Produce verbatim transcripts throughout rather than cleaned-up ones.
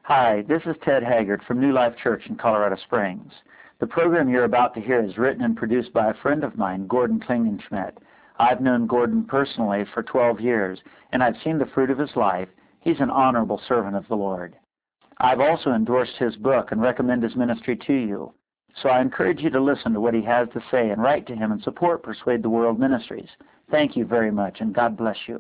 Hi, this is Ted Haggard from New Life Church in Colorado Springs. The program you're about to hear is written and produced by a friend of mine, Gordon Klingenschmidt. I've known Gordon personally for twelve years, and I've seen the fruit of his life. He's an honorable servant of the Lord. I've also endorsed his book and recommend his ministry to you. So I encourage you to listen to what he has to say and write to him and support Persuade the World Ministries. Thank you very much, and God bless you.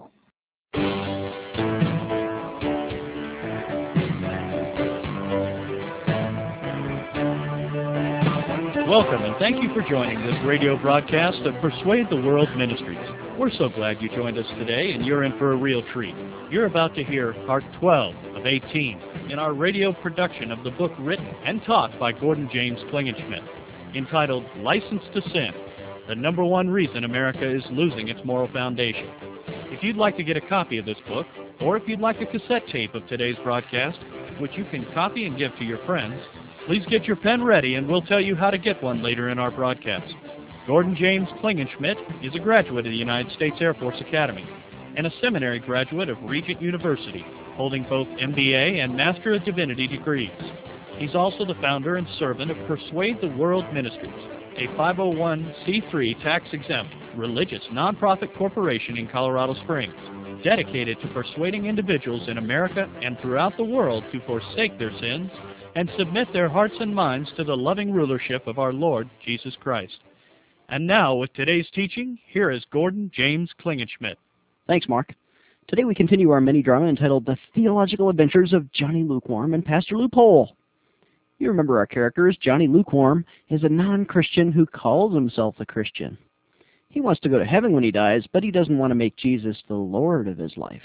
Welcome, and thank you for joining this radio broadcast of Persuade the World Ministries. We're so glad you joined us today, and you're in for a real treat. You're about to hear part twelve of eighteen in our radio production of the book written and taught by Gordon James Klingenschmidt, entitled License to Sin, the number one reason America is losing its moral foundation. If you'd like to get a copy of this book, or if you'd like a cassette tape of today's broadcast, which you can copy and give to your friends, please get your pen ready and we'll tell you how to get one later in our broadcast. Gordon James Klingenschmidt is a graduate of the United States Air Force Academy and a seminary graduate of Regent University, holding both M B A and Master of Divinity degrees. He's also the founder and servant of Persuade the World Ministries, a five oh one c three tax-exempt religious nonprofit corporation in Colorado Springs, dedicated to persuading individuals in America and throughout the world to forsake their sins and submit their hearts and minds to the loving rulership of our Lord Jesus Christ. And now, with today's teaching, here is Gordon James Klingenschmidt. Thanks, Mark. Today we continue our mini-drama entitled The Theological Adventures of Johnny Lukewarm and Pastor Loophole. You remember our characters. Johnny Lukewarm is a non-Christian who calls himself a Christian. He wants to go to heaven when he dies, but he doesn't want to make Jesus the Lord of his life.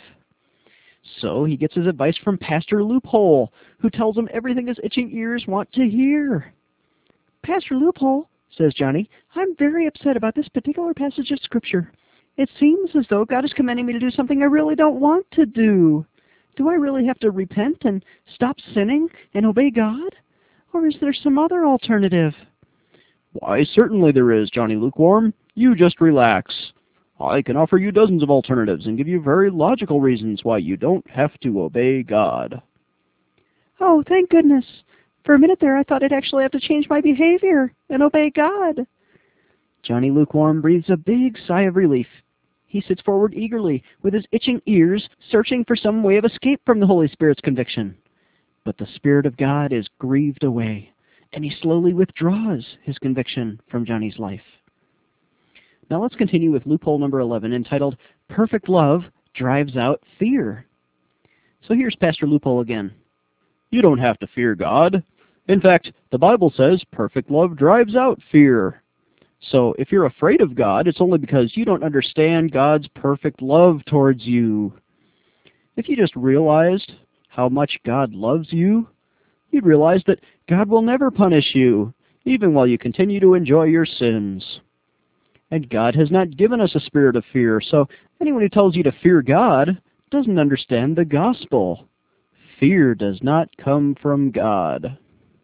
So he gets his advice from Pastor Loophole, who tells him everything his itching ears want to hear. Pastor Loophole, says Johnny, I'm very upset about this particular passage of Scripture. It seems as though God is commanding me to do something I really don't want to do. Do I really have to repent and stop sinning and obey God? Or is there some other alternative? Why, certainly there is, Johnny Lukewarm. You just relax. I can offer you dozens of alternatives and give you very logical reasons why you don't have to obey God. Oh, thank goodness. For a minute there, I thought I'd actually have to change my behavior and obey God. Johnny Lukewarm breathes a big sigh of relief. He sits forward eagerly, with his itching ears, searching for some way of escape from the Holy Spirit's conviction. But the Spirit of God is grieved away, and he slowly withdraws his conviction from Johnny's life. Now let's continue with loophole number eleven, entitled Perfect Love Drives Out Fear. So here's Pastor Loophole again. You don't have to fear God. In fact, the Bible says perfect love drives out fear. So if you're afraid of God, it's only because you don't understand God's perfect love towards you. If you just realized how much God loves you, you'd realize that God will never punish you, even while you continue to enjoy your sins. And God has not given us a spirit of fear, so anyone who tells you to fear God doesn't understand the gospel. Fear does not come from God.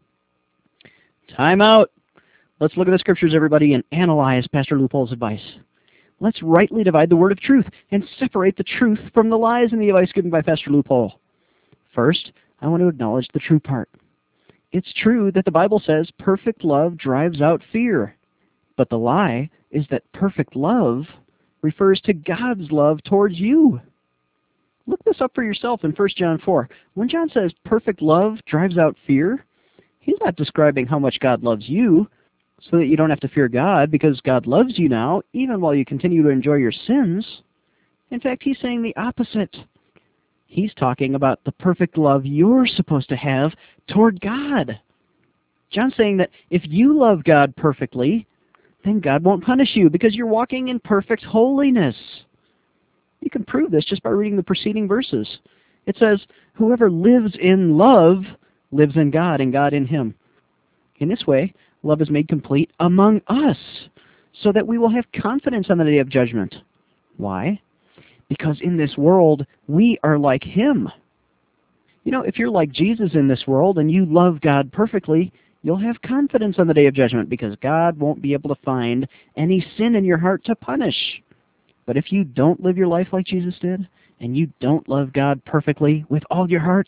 Time out. Let's look at the Scriptures, everybody, and analyze Pastor Loophole's advice. Let's rightly divide the word of truth and separate the truth from the lies in the advice given by Pastor Loophole. First, I want to acknowledge the true part. It's true that the Bible says perfect love drives out fear. But the lie is that perfect love refers to God's love towards you. Look this up for yourself in First John four. When John says perfect love drives out fear, he's not describing how much God loves you so that you don't have to fear God because God loves you now, even while you continue to enjoy your sins. In fact, he's saying the opposite. He's talking about the perfect love you're supposed to have toward God. John's saying that if you love God perfectly, then God won't punish you because you're walking in perfect holiness. You can prove this just by reading the preceding verses. It says, whoever lives in love lives in God and God in him. In this way, love is made complete among us so that we will have confidence on the day of judgment. Why? Because in this world, we are like him. You know, if you're like Jesus in this world and you love God perfectly, you'll have confidence on the day of judgment because God won't be able to find any sin in your heart to punish. But if you don't live your life like Jesus did, and you don't love God perfectly with all your heart,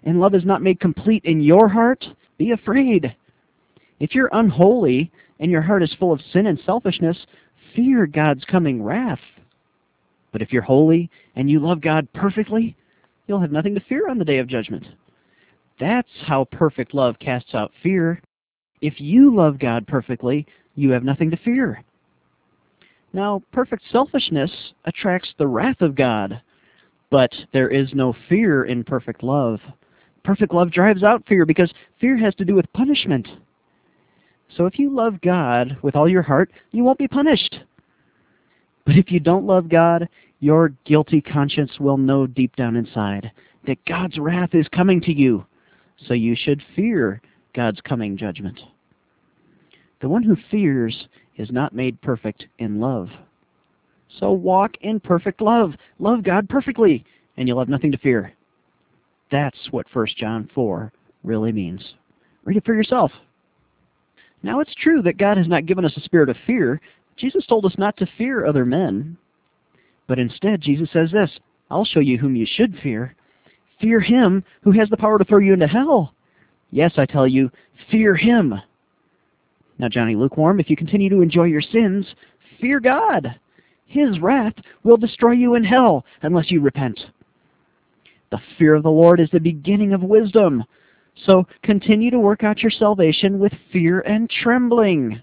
and love is not made complete in your heart, be afraid. If you're unholy and your heart is full of sin and selfishness, fear God's coming wrath. But if you're holy and you love God perfectly, you'll have nothing to fear on the day of judgment. That's how perfect love casts out fear. If you love God perfectly, you have nothing to fear. Now, perfect selfishness attracts the wrath of God, but there is no fear in perfect love. Perfect love drives out fear because fear has to do with punishment. So if you love God with all your heart, you won't be punished. But if you don't love God, your guilty conscience will know deep down inside that God's wrath is coming to you. So you should fear God's coming judgment. The one who fears is not made perfect in love. So walk in perfect love. Love God perfectly, and you'll have nothing to fear. That's what First John four really means. Read it for yourself. Now, it's true that God has not given us a spirit of fear. Jesus told us not to fear other men. But instead, Jesus says this, I'll show you whom you should fear. Fear him who has the power to throw you into hell. Yes, I tell you, fear him. Now, Johnny Lukewarm, if you continue to enjoy your sins, fear God. His wrath will destroy you in hell unless you repent. The fear of the Lord is the beginning of wisdom. So continue to work out your salvation with fear and trembling.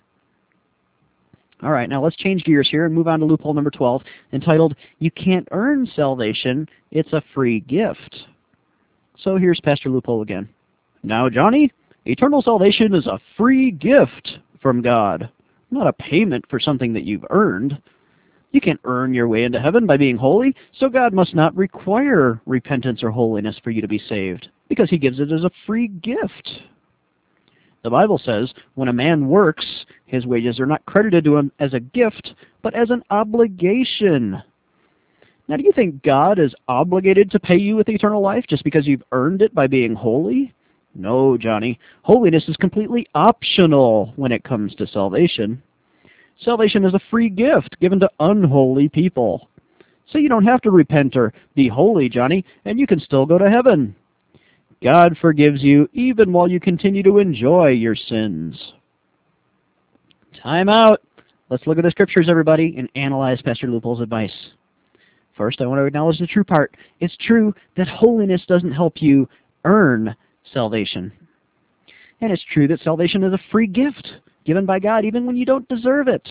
All right, now let's change gears here and move on to loophole number twelve, entitled, You Can't Earn Salvation, It's a Free Gift. So here's Pastor Loophole again. Now, Johnny, eternal salvation is a free gift from God, not a payment for something that you've earned. You can't earn your way into heaven by being holy, so God must not require repentance or holiness for you to be saved, because he gives it as a free gift. The Bible says when a man works, his wages are not credited to him as a gift, but as an obligation. Now, do you think God is obligated to pay you with eternal life just because you've earned it by being holy? No, Johnny. Holiness is completely optional when it comes to salvation. Salvation is a free gift given to unholy people. So you don't have to repent or be holy, Johnny, and you can still go to heaven. God forgives you even while you continue to enjoy your sins. Time out. Let's look at the scriptures, everybody, and analyze Pastor Loophole's advice. First, I want to acknowledge the true part. It's true that holiness doesn't help you earn salvation. And it's true that salvation is a free gift given by God even when you don't deserve it.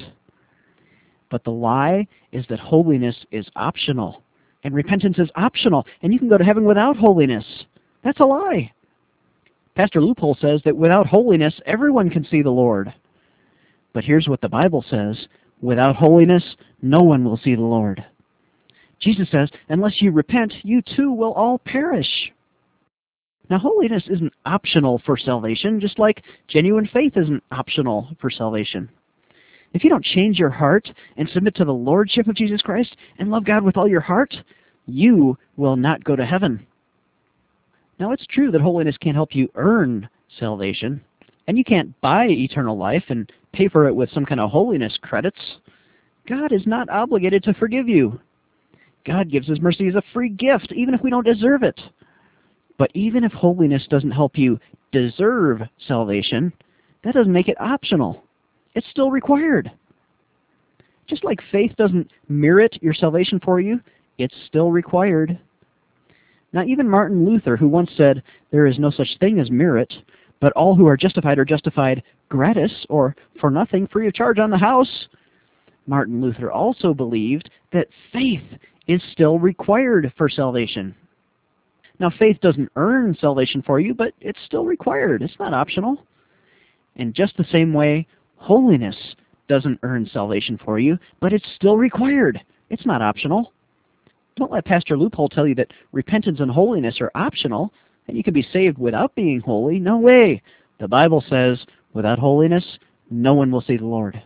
But the lie is that holiness is optional, and repentance is optional, and you can go to heaven without holiness. That's a lie. Pastor Loophole says that without holiness, everyone can see the Lord. But here's what the Bible says. Without holiness, no one will see the Lord. Jesus says, unless you repent, you too will all perish. Now, holiness isn't optional for salvation, just like genuine faith isn't optional for salvation. If you don't change your heart and submit to the lordship of Jesus Christ and love God with all your heart, you will not go to heaven. Now, it's true that holiness can't help you earn salvation, and you can't buy eternal life and pay for it with some kind of holiness credits. God is not obligated to forgive you. God gives his mercy as a free gift, even if we don't deserve it. But even if holiness doesn't help you deserve salvation, that doesn't make it optional. It's still required. Just like faith doesn't merit your salvation for you, it's still required. Now, even Martin Luther, who once said, there is no such thing as merit, but all who are justified are justified gratis, or for nothing, free of charge on the house, Martin Luther also believed that faith is still required for salvation. Now, faith doesn't earn salvation for you, but it's still required. It's not optional. In just the same way, holiness doesn't earn salvation for you, but it's still required. It's not optional. Don't let Pastor Loophole tell you that repentance and holiness are optional, and you can be saved without being holy. No way. The Bible says, without holiness, no one will see the Lord.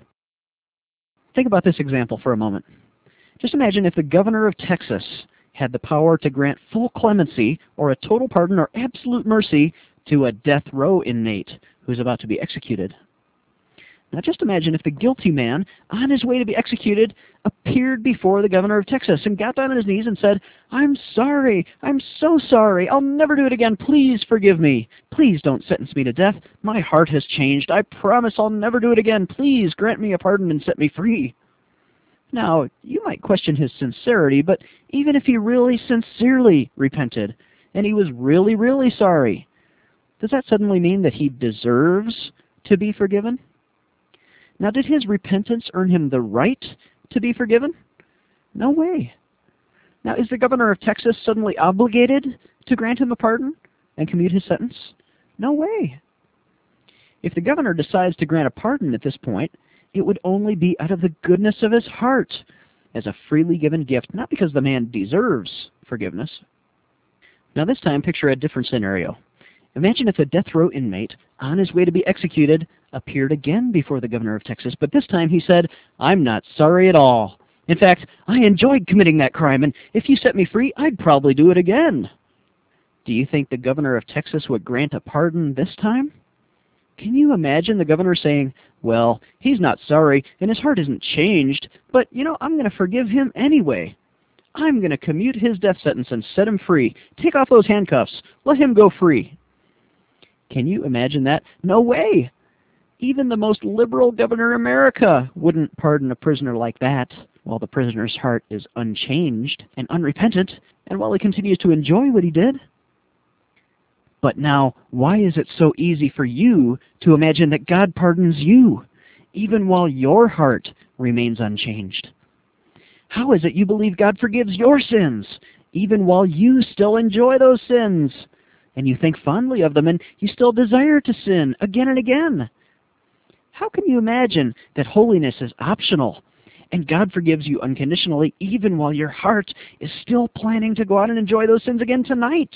Think about this example for a moment. Just imagine if the governor of Texas had the power to grant full clemency or a total pardon or absolute mercy to a death row inmate who's about to be executed. Now just imagine if the guilty man, on his way to be executed, appeared before the governor of Texas and got down on his knees and said, "I'm sorry, I'm so sorry, I'll never do it again, please forgive me. Please don't sentence me to death, my heart has changed, I promise I'll never do it again, please grant me a pardon and set me free." Now, you might question his sincerity, but even if he really sincerely repented, and he was really, really sorry, does that suddenly mean that he deserves to be forgiven? Now, did his repentance earn him the right to be forgiven? No way. Now, is the governor of Texas suddenly obligated to grant him a pardon and commute his sentence? No way. If the governor decides to grant a pardon at this point, it would only be out of the goodness of his heart, as a freely given gift, not because the man deserves forgiveness. Now, this time, picture a different scenario. Imagine if a death row inmate, on his way to be executed, appeared again before the governor of Texas, but this time he said, "I'm not sorry at all. In fact, I enjoyed committing that crime, and if you set me free, I'd probably do it again." Do you think the governor of Texas would grant a pardon this time? Can you imagine the governor saying, "Well, he's not sorry, and his heart isn't changed, but, you know, I'm going to forgive him anyway. I'm going to commute his death sentence and set him free. Take off those handcuffs. Let him go free." Can you imagine that? No way. Even the most liberal governor in America wouldn't pardon a prisoner like that while the prisoner's heart is unchanged and unrepentant, and while he continues to enjoy what he did. But now, why is it so easy for you to imagine that God pardons you, even while your heart remains unchanged? How is it you believe God forgives your sins, even while you still enjoy those sins, and you think fondly of them, and you still desire to sin again and again? How can you imagine that holiness is optional, and God forgives you unconditionally, even while your heart is still planning to go out and enjoy those sins again tonight?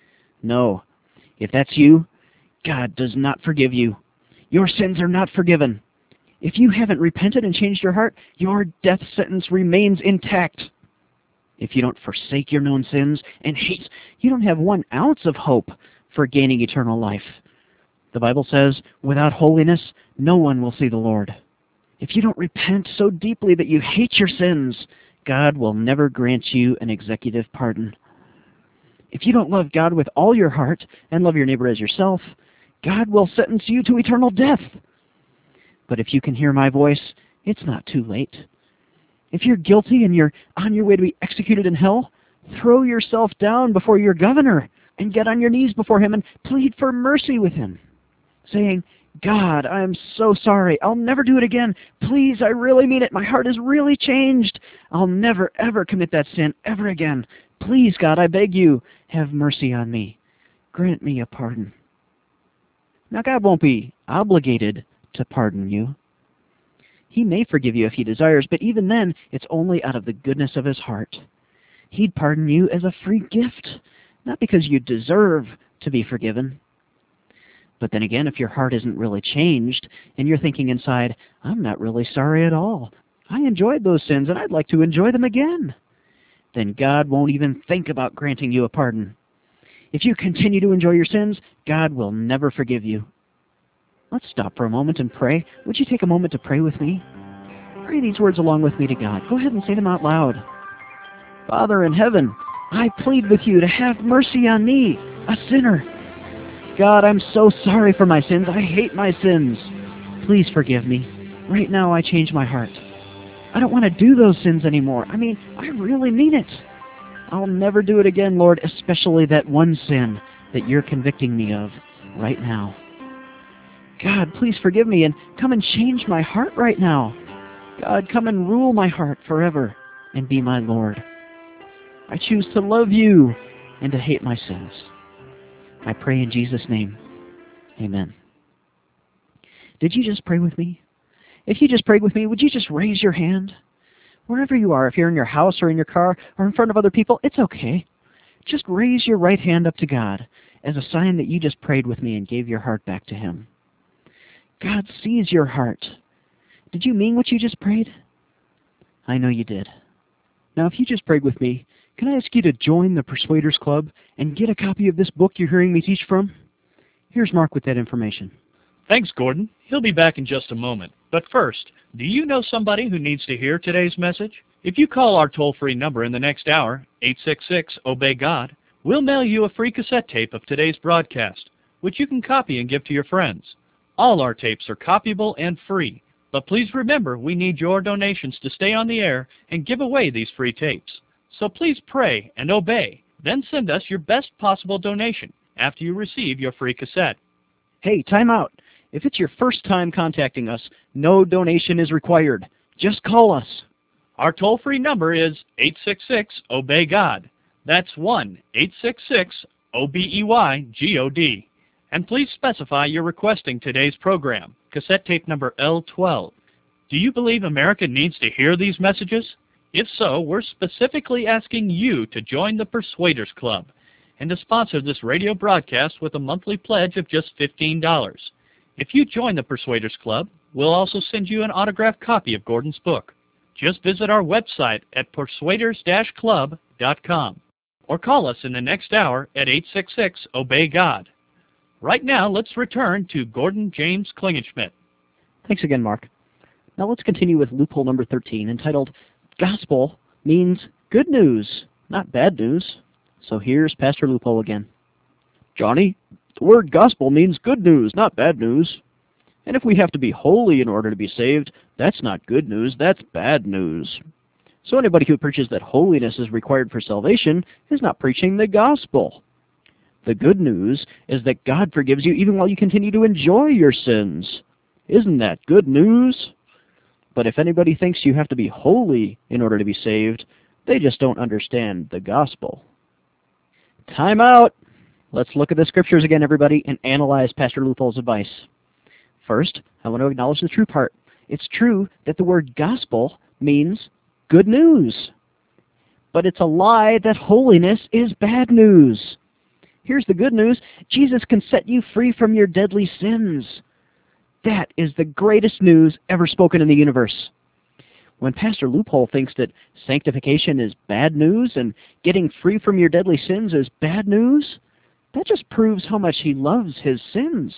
No. If that's you, God does not forgive you. Your sins are not forgiven. If you haven't repented and changed your heart, your death sentence remains intact. If you don't forsake your known sins and hate, you don't have one ounce of hope for gaining eternal life. The Bible says, without holiness, no one will see the Lord. If you don't repent so deeply that you hate your sins, God will never grant you an executive pardon. If you don't love God with all your heart and love your neighbor as yourself, God will sentence you to eternal death. But if you can hear my voice, it's not too late. If you're guilty and you're on your way to be executed in hell, throw yourself down before your governor and get on your knees before him and plead for mercy with him, saying, "God, I'm so sorry. I'll never do it again. Please, I really mean it. My heart is really changed. I'll never, ever commit that sin ever again. Please, God, I beg you, have mercy on me. Grant me a pardon." Now, God won't be obligated to pardon you. He may forgive you if he desires, but even then, it's only out of the goodness of his heart. He'd pardon you as a free gift, not because you deserve to be forgiven. But then again, if your heart isn't really changed, and you're thinking inside, "I'm not really sorry at all. I enjoyed those sins, and I'd like to enjoy them again," then God won't even think about granting you a pardon. If you continue to enjoy your sins, God will never forgive you. Let's stop for a moment and pray. Would you take a moment to pray with me? Pray these words along with me to God. Go ahead and say them out loud. Father in heaven, I plead with you to have mercy on me, a sinner. God, I'm so sorry for my sins. I hate my sins. Please forgive me. Right now I change my heart. I don't want to do those sins anymore. I mean, I really mean it. I'll never do it again, Lord, especially that one sin that you're convicting me of right now. God, please forgive me and come and change my heart right now. God, come and rule my heart forever and be my Lord. I choose to love you and to hate my sins. I pray in Jesus' name. Amen. Did you just pray with me? If you just prayed with me, would you just raise your hand? Wherever you are, if you're in your house or in your car or in front of other people, it's okay. Just raise your right hand up to God as a sign that you just prayed with me and gave your heart back to Him. God sees your heart. Did you mean what you just prayed? I know you did. Now, if you just prayed with me, can I ask you to join the Persuaders Club and get a copy of this book you're hearing me teach from? Here's Mark with that information. Thanks, Gordon. He'll be back in just a moment. But first, do you know somebody who needs to hear today's message? If you call our toll-free number in the next hour, eight six six, obey God, we'll mail you a free cassette tape of today's broadcast, which you can copy and give to your friends. All our tapes are copyable and free. But please remember, we need your donations to stay on the air and give away these free tapes. So please pray and obey. Then send us your best possible donation after you receive your free cassette. Hey, time out. If it's your first time contacting us, no donation is required. Just call us. Our toll-free number is eight six six, obey God. That's one eight six six, O B E Y G O D. And please specify you're requesting today's program, cassette tape number L twelve. Do you believe America needs to hear these messages? If so, we're specifically asking you to join the Persuaders Club and to sponsor this radio broadcast with a monthly pledge of just fifteen dollars. If you join the Persuaders Club, we'll also send you an autographed copy of Gordon's book. Just visit our website at persuaders dash club dot com or call us in the next hour at eight six six, obey God. Right now, let's return to Gordon James Klingenschmitt. Thanks again, Mark. Now let's continue with loophole number thirteen, entitled Gospel Means Good News, Not Bad News. So here's Pastor Loophole again. Johnny, the word gospel means good news, not bad news. And if we have to be holy in order to be saved, that's not good news, that's bad news. So anybody who preaches that holiness is required for salvation is not preaching the gospel. The good news is that God forgives you even while you continue to enjoy your sins. Isn't that good news? But if anybody thinks you have to be holy in order to be saved, they just don't understand the gospel. Time out! Let's look at the scriptures again, everybody, and analyze Pastor Loophole's advice. First, I want to acknowledge the true part. It's true that the word gospel means good news. But it's a lie that holiness is bad news. Here's the good news. Jesus can set you free from your deadly sins. That is the greatest news ever spoken in the universe. When Pastor Loophole thinks that sanctification is bad news and getting free from your deadly sins is bad news, that just proves how much he loves his sins.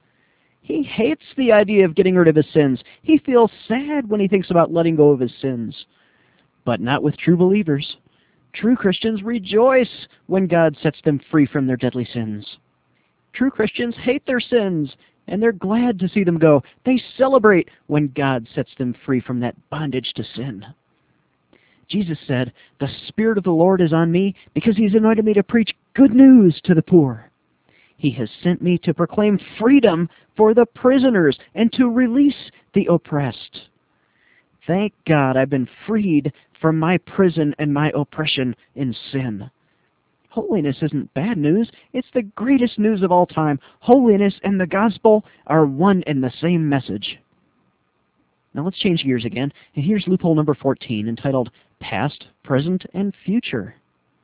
He hates the idea of getting rid of his sins. He feels sad when he thinks about letting go of his sins. But not with true believers. True Christians rejoice when God sets them free from their deadly sins. True Christians hate their sins, and they're glad to see them go. They celebrate when God sets them free from that bondage to sin. Jesus said, "The Spirit of the Lord is on me because He's anointed me to preach good news to the poor. He has sent me to proclaim freedom for the prisoners and to release the oppressed." Thank God I've been freed from my prison and my oppression in sin. Holiness isn't bad news. It's the greatest news of all time. Holiness and the gospel are one and the same message. Now let's change gears again, and here's loophole number fourteen, entitled Past, Present, and Future.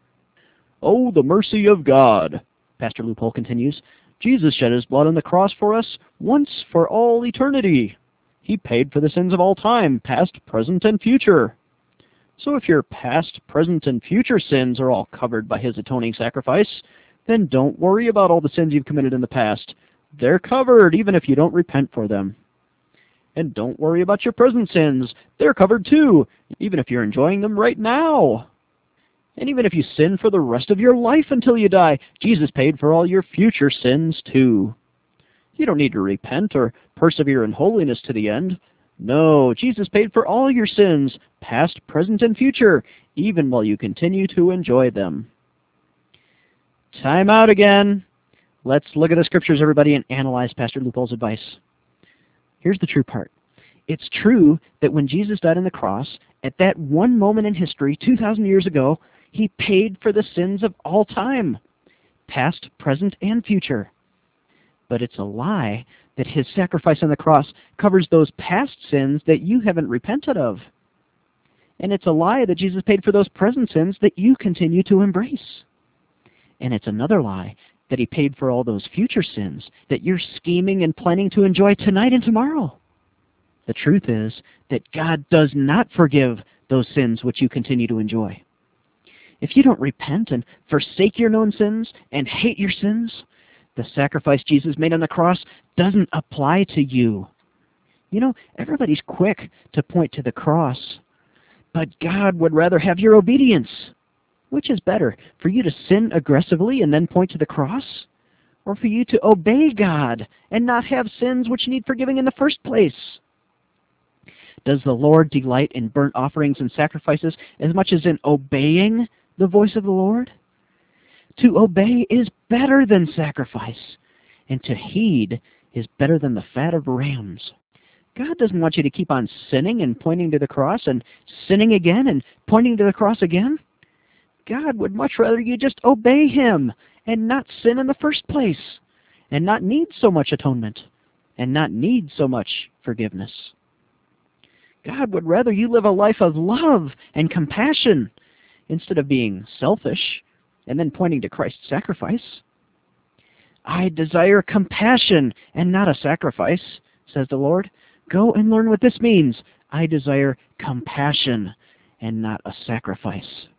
Oh, the mercy of God, Pastor Loophole continues. Jesus shed His blood on the cross for us once for all eternity. He paid for the sins of all time, past, present, and future. So if your past, present, and future sins are all covered by His atoning sacrifice, then don't worry about all the sins you've committed in the past. They're covered, even if you don't repent for them. And don't worry about your present sins. They're covered too, even if you're enjoying them right now. And even if you sin for the rest of your life until you die, Jesus paid for all your future sins too. You don't need to repent or persevere in holiness to the end. No, Jesus paid for all your sins, past, present, and future, even while you continue to enjoy them. Time out again. Let's look at the scriptures, everybody, and analyze Pastor Loophole's advice. Here's the true part. It's true that when Jesus died on the cross, at that one moment in history, two thousand years ago, He paid for the sins of all time, past, present, and future. But it's a lie that His sacrifice on the cross covers those past sins that you haven't repented of. And it's a lie that Jesus paid for those present sins that you continue to embrace. And it's another lie that He paid for all those future sins that you're scheming and planning to enjoy tonight and tomorrow. The truth is that God does not forgive those sins which you continue to enjoy. If you don't repent and forsake your known sins and hate your sins, The sacrifice Jesus made on the cross doesn't apply to you. You know, everybody's quick to point to the cross, but God would rather have your obedience. Which is better, for you to sin aggressively and then point to the cross, or for you to obey God and not have sins which need forgiving in the first place? Does the Lord delight in burnt offerings and sacrifices as much as in obeying the voice of the Lord? To obey is better than sacrifice, and to heed is better than the fat of rams. God doesn't want you to keep on sinning and pointing to the cross and sinning again and pointing to the cross again. God would much rather you just obey Him and not sin in the first place, and not need so much atonement, and not need so much forgiveness. God would rather you live a life of love and compassion instead of being selfish and then pointing to Christ's sacrifice. I desire compassion and not a sacrifice, says the Lord. Go and learn what this means. I desire compassion and not a sacrifice.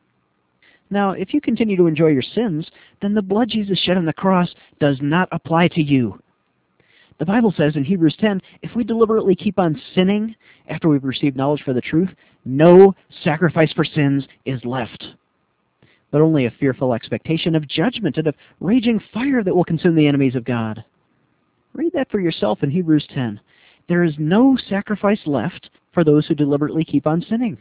Now, if you continue to enjoy your sins, then the blood Jesus shed on the cross does not apply to you. The Bible says in Hebrews ten, if we deliberately keep on sinning after we've received knowledge for the truth, no sacrifice for sins is left, but only a fearful expectation of judgment and of raging fire that will consume the enemies of God. Read that for yourself in Hebrews ten. There is no sacrifice left for those who deliberately keep on sinning.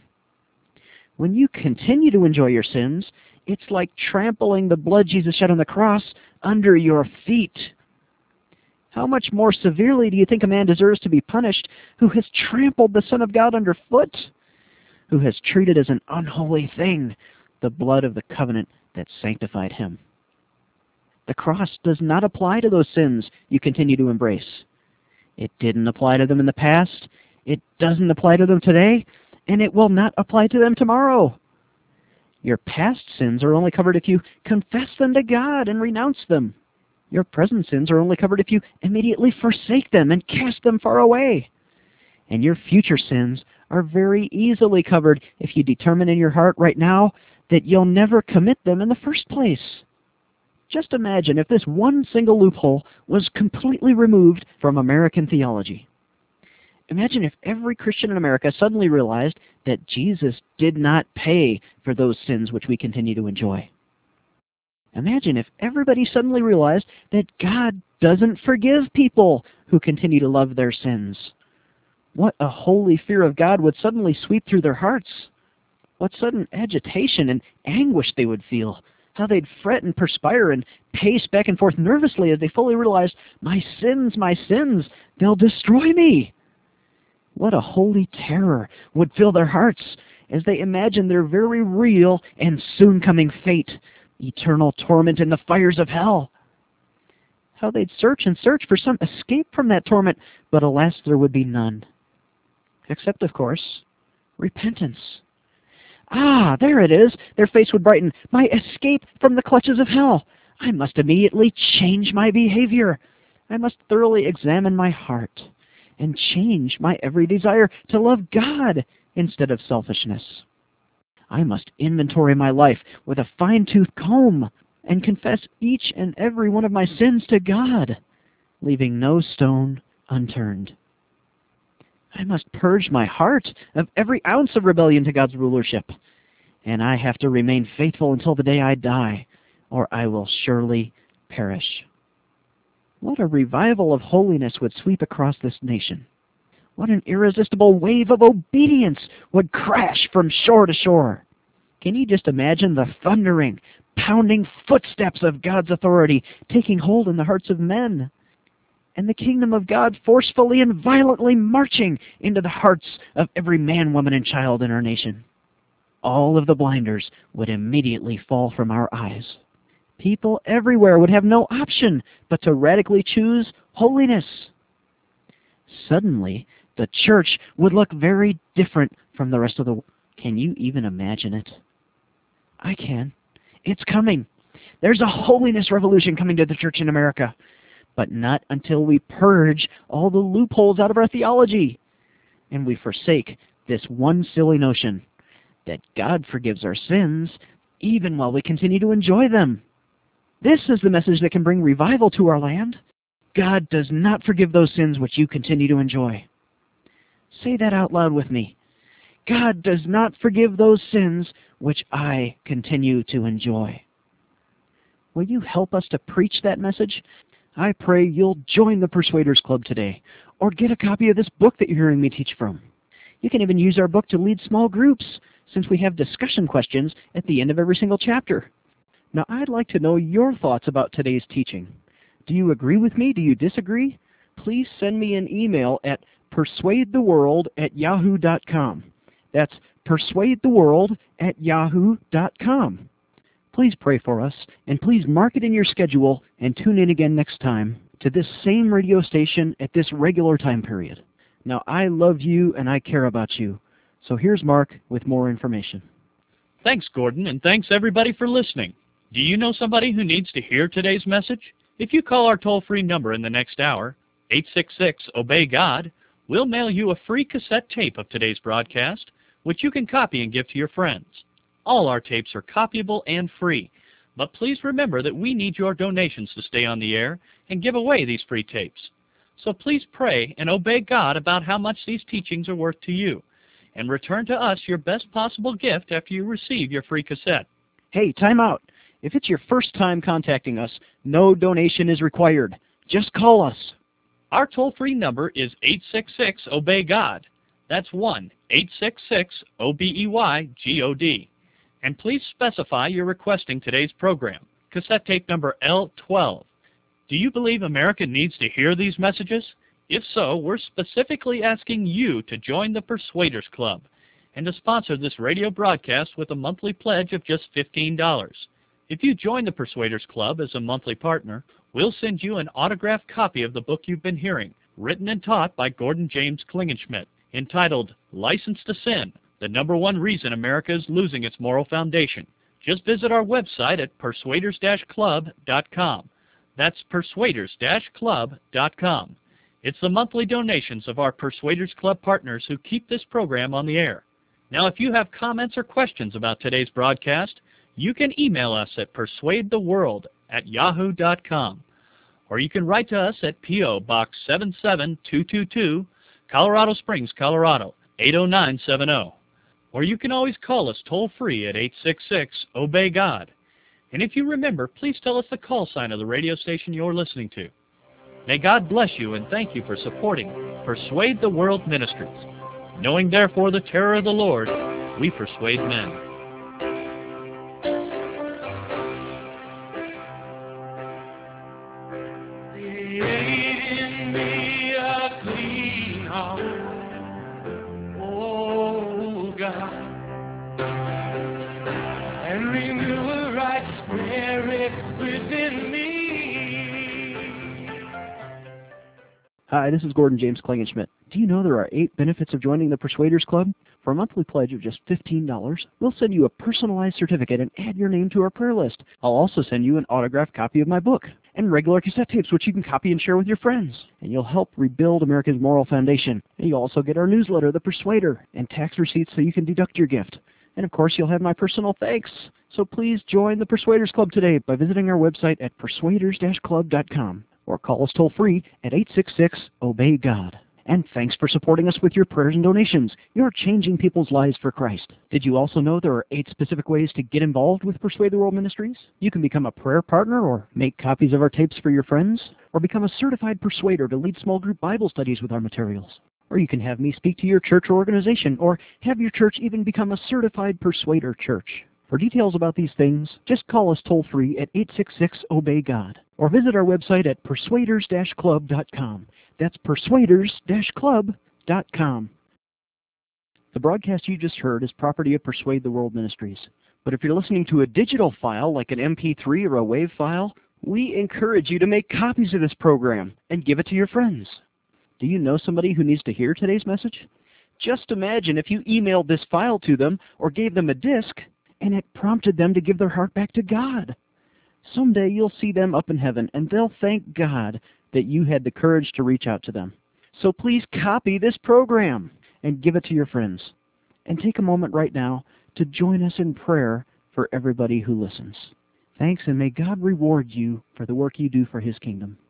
When you continue to enjoy your sins, it's like trampling the blood Jesus shed on the cross under your feet. How much more severely do you think a man deserves to be punished who has trampled the Son of God underfoot, who has treated as an unholy thing the blood of the covenant that sanctified him? The cross does not apply to those sins you continue to embrace. It didn't apply to them in the past. It doesn't apply to them today. And it will not apply to them tomorrow. Your past sins are only covered if you confess them to God and renounce them. Your present sins are only covered if you immediately forsake them and cast them far away. And your future sins are very easily covered if you determine in your heart right now that you'll never commit them in the first place. Just imagine if this one single loophole was completely removed from American theology. Imagine if every Christian in America suddenly realized that Jesus did not pay for those sins which we continue to enjoy. Imagine if everybody suddenly realized that God doesn't forgive people who continue to love their sins. What a holy fear of God would suddenly sweep through their hearts. What sudden agitation and anguish they would feel. How they'd fret and perspire and pace back and forth nervously as they fully realized, my sins, my sins, they'll destroy me. What a holy terror would fill their hearts as they imagine their very real and soon coming fate, eternal torment in the fires of hell. How they'd search and search for some escape from that torment, but alas, there would be none. Except, of course, repentance. Ah, there it is. Their face would brighten. My escape from the clutches of hell. I must immediately change my behavior. I must thoroughly examine my heart and change my every desire to love God instead of selfishness. I must inventory my life with a fine-tooth comb and confess each and every one of my sins to God, leaving no stone unturned. I must purge my heart of every ounce of rebellion to God's rulership, and I have to remain faithful until the day I die, or I will surely perish. What a revival of holiness would sweep across this nation. What an irresistible wave of obedience would crash from shore to shore. Can you just imagine the thundering, pounding footsteps of God's authority taking hold in the hearts of men, and the kingdom of God forcefully and violently marching into the hearts of every man, woman, and child in our nation? All of the blinders would immediately fall from our eyes. People everywhere would have no option but to radically choose holiness. Suddenly, the church would look very different from the rest of the world. Can you even imagine it? I can. It's coming. There's a holiness revolution coming to the church in America, but not until we purge all the loopholes out of our theology and we forsake this one silly notion that God forgives our sins even while we continue to enjoy them. This is the message that can bring revival to our land. God does not forgive those sins which you continue to enjoy. Say that out loud with me. God does not forgive those sins which I continue to enjoy. Will you help us to preach that message? I pray you'll join the Persuaders Club today, or get a copy of this book that you're hearing me teach from. You can even use our book to lead small groups, since we have discussion questions at the end of every single chapter. Now, I'd like to know your thoughts about today's teaching. Do you agree with me? Do you disagree? Please send me an email at persuade the world at yahoo dot com. That's persuade the world at yahoo dot com. Please pray for us, and please mark it in your schedule and tune in again next time to this same radio station at this regular time period. Now, I love you and I care about you. So here's Mark with more information. Thanks, Gordon, and thanks everybody for listening. Do you know somebody who needs to hear today's message? If you call our toll-free number in the next hour, eight six six, obey God, we'll mail you a free cassette tape of today's broadcast, which you can copy and give to your friends. All our tapes are copyable and free, but please remember that we need your donations to stay on the air and give away these free tapes. So please pray and obey God about how much these teachings are worth to you, and return to us your best possible gift after you receive your free cassette. Hey, time out. If it's your first time contacting us, no donation is required. Just call us. Our toll-free number is eight six six, obey God. That's one eight six six, O B E Y G O D. And please specify you're requesting today's program, cassette tape number L twelve. Do you believe America needs to hear these messages? If so, we're specifically asking you to join the Persuaders Club and to sponsor this radio broadcast with a monthly pledge of just fifteen dollars. If you join the Persuaders Club as a monthly partner, we'll send you an autographed copy of the book you've been hearing, written and taught by Gordon James Klingenschmitt, entitled License to Sin, the number one reason America is losing its moral foundation. Just visit our website at persuaders dash club dot com. That's persuaders dash club dot com. It's the monthly donations of our Persuaders Club partners who keep this program on the air. Now, if you have comments or questions about today's broadcast, you can email us at persuade the world at yahoo dot com, or you can write to us at P O Box seven seven two two two, Colorado Springs, Colorado eight oh nine seven oh. Or you can always call us toll-free at eight six six, obey God. And if you remember, please tell us the call sign of the radio station you're listening to. May God bless you, and thank you for supporting Persuade the World Ministries. Knowing therefore the terror of the Lord, we persuade men. Create in me a clean heart, oh God, and renew a right spirit within me. Hi, this is Gordon James Klingenschmitt. Do you know there are eight benefits of joining the Persuaders Club? For a monthly pledge of just fifteen dollars, we'll send you a personalized certificate and add your name to our prayer list. I'll also send you an autographed copy of my book and regular cassette tapes, which you can copy and share with your friends. And you'll help rebuild America's moral foundation. And you'll also get our newsletter, The Persuader, and tax receipts so you can deduct your gift. And of course, you'll have my personal thanks. So please join the Persuaders Club today by visiting our website at persuaders dash club dot com. Or call us toll-free at eight six six, obey God. And thanks for supporting us with your prayers and donations. You're changing people's lives for Christ. Did you also know there are eight specific ways to get involved with Persuade the World Ministries? You can become a prayer partner, or make copies of our tapes for your friends, or become a certified persuader to lead small group Bible studies with our materials. Or you can have me speak to your church or organization, or have your church even become a certified persuader church. For details about these things, just call us toll-free at eight six six, obey God, or visit our website at persuaders dash club dot com. That's persuaders dash club dot com. The broadcast you just heard is property of Persuade the World Ministries. But if you're listening to a digital file, like an M P three or a WAV file, we encourage you to make copies of this program and give it to your friends. Do you know somebody who needs to hear today's message? Just imagine if you emailed this file to them or gave them a disc, and it prompted them to give their heart back to God. Someday you'll see them up in heaven, and they'll thank God that you had the courage to reach out to them. So please copy this program and give it to your friends. And take a moment right now to join us in prayer for everybody who listens. Thanks, and may God reward you for the work you do for His kingdom.